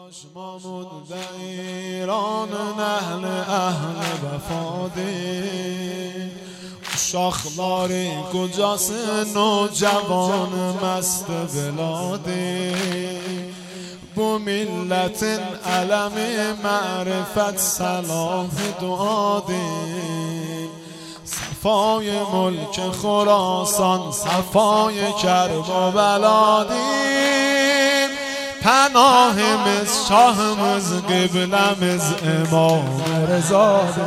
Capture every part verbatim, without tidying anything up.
داشت مامون و ایران اهل اهل وفاده شاخلاری کجاست نوجوان مست بلاده بو ملت علم معرفت صلاح دعاده صفای ملک خراسان صفای کرب و بلادیم پناهمز شاهمز قبلمز امام رضاده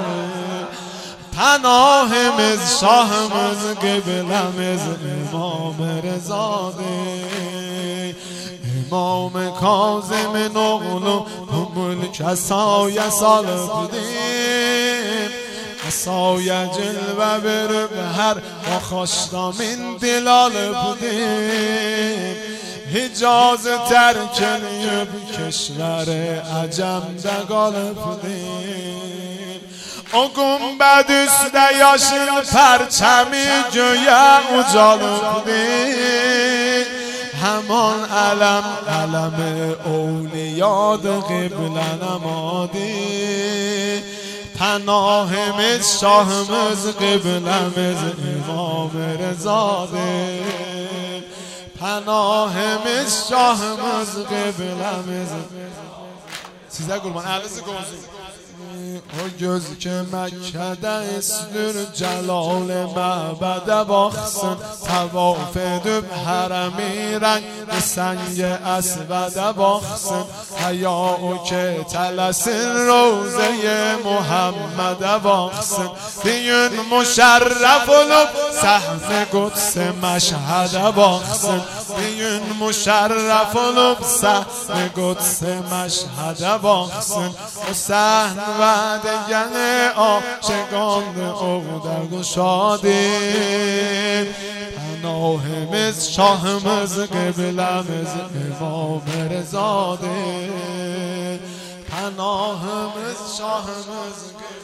پناهمز شاهمز قبلمز امام رضاده امام کاظم نقلو ملک سایه سال بودیم سایه جلوه بر هر و خوشتامین دلال بودیم حجاز ترکنیب کشور عجم دگال بودیم او گنبد üstte yaşıl perçemi göğe ucaladı همان علم علم اولیاد قبل نمادی پناهمز شاهمز قبلمز امام رضاده پناهمز شاهمز قبلمز سیزده قربان اهلس گوزی o göz ki Mekke'de istiyor celal mebede baksın tavaf edip haremi renk senge esvede baksın haya o ki telesin roze Muhammed'e baksın düğün müşerref olup sahne Kuds meşhede baksın düğün müşerref olup sahne Kuds meşhede baksın o sahne و دگن عاشقان او در گشادیم پناهمز شاهمز قبلمز امام رضاده پناهمز شاهمز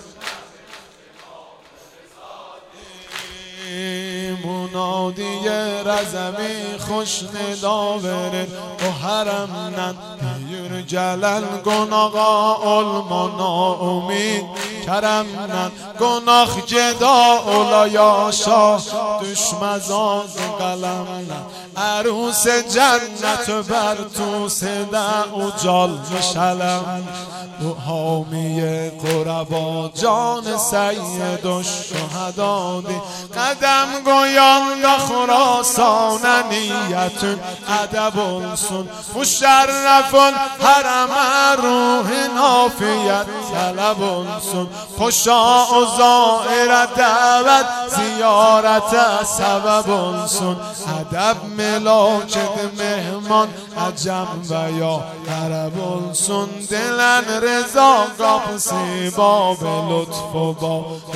منادی رزمی خوش ندا برد و حرمنن یور جلل گناغا علمانا امید کرمنن گناخ جدا اولا یاشا دشمزاز قلمنن عروس جنت بر تو سده و جال مشلم و حامی قربا جان سید و شهدادی قدم گویان دا خراسان نیتون ادب السن مشرفون حرم روح نافیت طلب السن خوشا و زائر دعوت زیارت سبب السن ادب ملاکت مهمان عجم و یا عرب السن دلن رضا قاپسی باب لطف و باب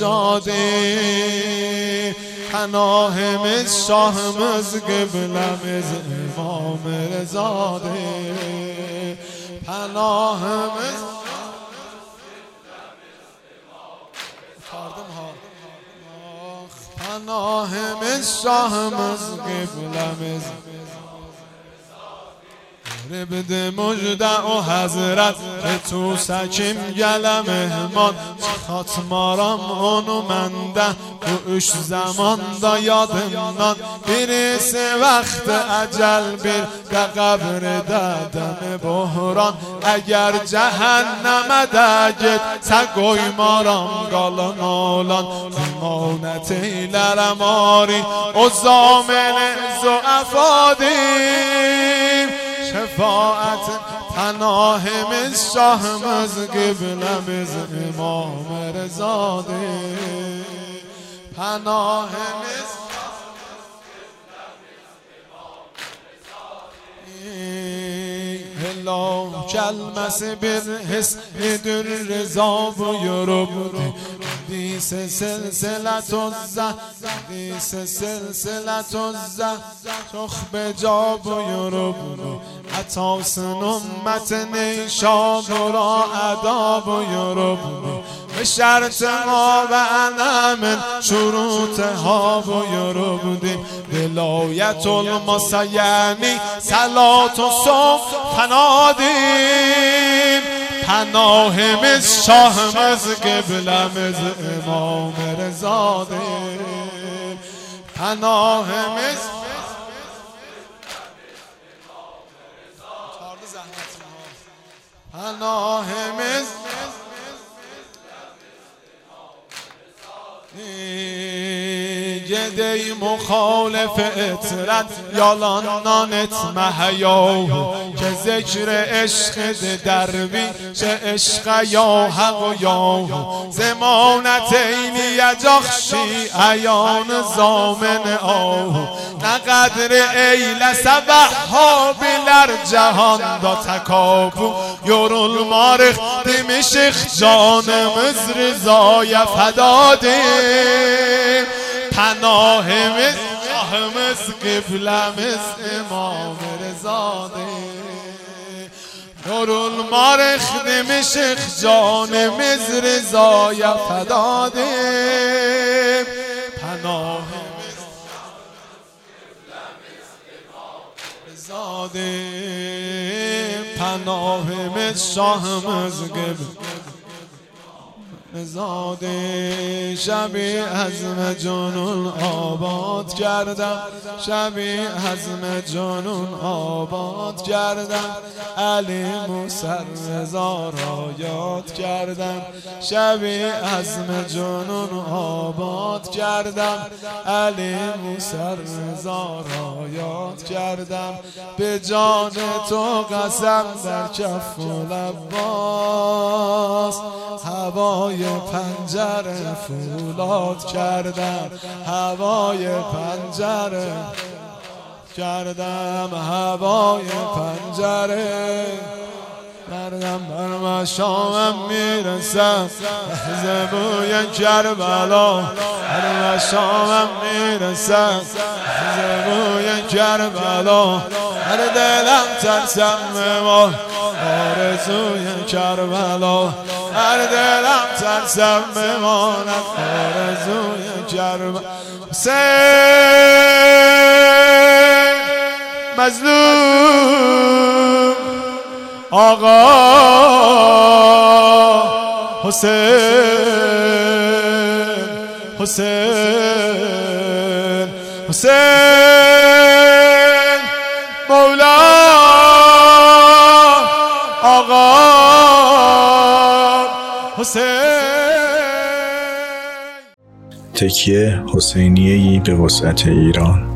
رجادی پناهمز شاهمز قبلمز امام رضاده پناهمز پناهمز شاهمز قبلمز بده مجده و حضرت که تو سکیم گل مهمان خاتمارم اونو منده و اش زمان دا یادمنان بریس وقت عجل بیر ده قبر دادم بحران اگر جهنم دگید سگوی مارم گالان آلان زمانت ایلرم آری و زامن زعفادیم شفاعت پناهمز شاهمز قبلمز امام رضاده پناهمز هلا کلمس برحس ادر رضا و یورب دیس سلسلت و زه دیس سلسلت و زه تخ بجاب و یورب عطاس نمت نیشاب را عداب و یورب به شرط ما و انا من شروطها و یربدیم ولایت المسیعنی صلات و صوم فنادیم پناهمز شاهمز قبلمز امام رضا دیم پناهمز پناهمز گدی مخالف اطرت یالان نانت محیاه که ذکر عشق دروی چه عشق یا حق و یا زمانت اینی یجاخشی ایان زامن آه نه قدر ایل سبحها بلر جهان دا تکابو یورل مارخ دمشق جانمز رضای فدادیم پناهمز شاهمز قبلمز امام رضا دیم یورل مارخ دمشق جانمز رضای فدادیم پناهمز رضا دیم پناهمز شاهمز قبلمز زاده شبی حزم جنون آباد کردم شبی حزم جنون آباد کردم علی موسی رضا را یاد کردم شبی حزم جنون آباد کردم علی موسی رضا را یاد کردم به جان تو قسم در کف و لباس هوای پنجره فولاد کردم هوای پنجره کردم هوای پنجره کردم بر مشامم میرسم زبوی کربلا بر مشامم میرسم زبوی کربلا هر دلم ترسم بمان آرزوی کربلا هر دلم ترسم بماند آرزوی کربلا حسین مظلوم آقا حسین حسین حسین مولا آقا تکیه حسینیه‌ای به وسعت ایران.